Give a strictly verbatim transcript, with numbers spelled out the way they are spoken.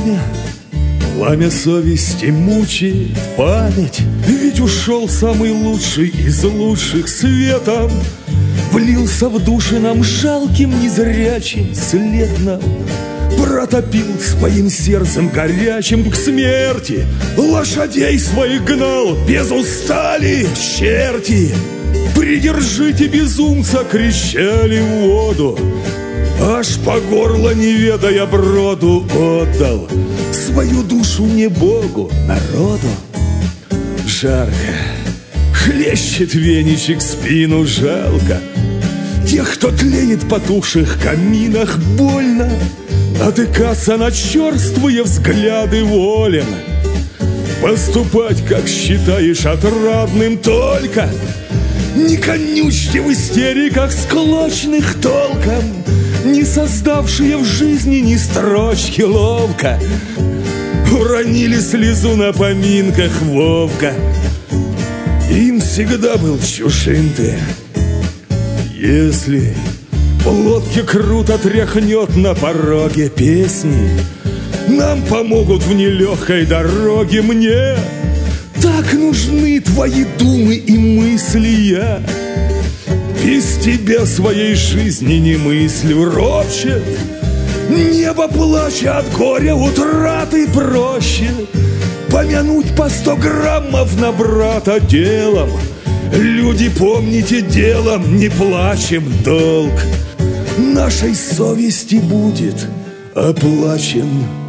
пламя, пламя совести мучает память. Ведь ушел самый лучший из лучших светом, влился в души нам жалким незрячим след нам. Протопил своим сердцем горячим к смерти, лошадей своих гнал без устали черти. Придержите безумца, кричали в воду, аж по горло, не ведая броду, отдал свою душу не Богу, народу. Жарко, хлещет веничек спину, жалко тех, кто тлеет в потухших каминах, больно натыкаться на черствые взгляды волен. Поступать, как считаешь отрадным, только не конючьте в истериках склочных толком, не создавшие в жизни ни строчки ловко. Уронили слезу на поминках Вовка, им всегда был чужим ты. Если в лодке круто тряхнет на пороге песни, нам помогут в нелегкой дороге. Мне так нужны твои думы и мысли, я без тебя своей жизни не мыслю. Ропщет небо, плача от горя утраты, проще помянуть по сто граммов на брата делом. Люди, помните, делом не плачем, долг нашей совести будет оплачен.